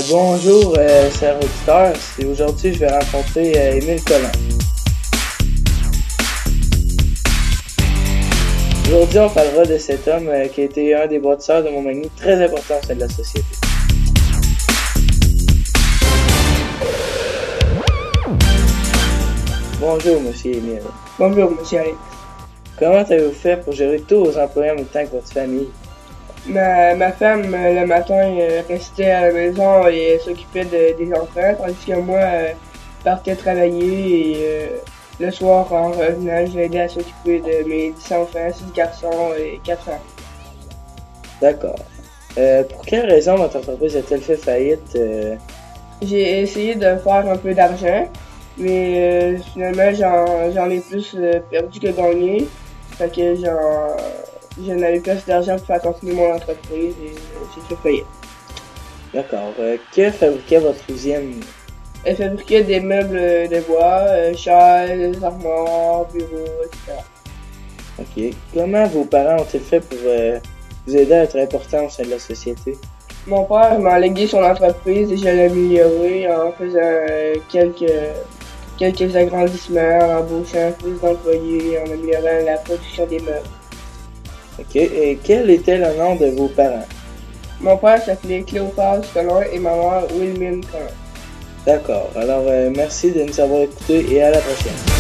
Bonjour, chers auditeurs. Aujourd'hui, je vais rencontrer Émile Collin. Aujourd'hui, on parlera de cet homme qui a été un des bâtisseurs de Montmagny très important au sein de la société. Bonjour, monsieur Émile. Bonjour, monsieur Alex. Comment avez-vous fait pour gérer tous vos employés en même temps que votre famille? Ma femme, le matin, restait à la maison et s'occupait des enfants, tandis que moi, partais travailler et le soir, en revenant, j'aidais à s'occuper de mes 10 enfants, 6 garçons et 4 filles. D'accord. Pour quelle raison votre entreprise a-t-elle fait faillite? J'ai essayé de faire un peu d'argent, mais finalement, j'en ai plus perdu que gagné. Fait que je n'avais plus assez d'argent pour faire continuer mon entreprise et j'ai fait faillite. D'accord. Que fabriquait votre usine? Elle fabriquait des meubles de bois, chaises, armoires, bureaux, etc. Ok. Comment vos parents ont-ils fait pour vous aider à être important au sein de la société? Mon père m'a légué son entreprise et je l'ai améliorée en faisant quelques agrandissements, en embauchant plus d'employés, en améliorant la production des meubles. Ok. Et quel était le nom de vos parents? Mon père s'appelait Cléopas Collin et ma mère Wilhelmine Collin. D'accord. Alors, merci de nous avoir écoutés et à la prochaine.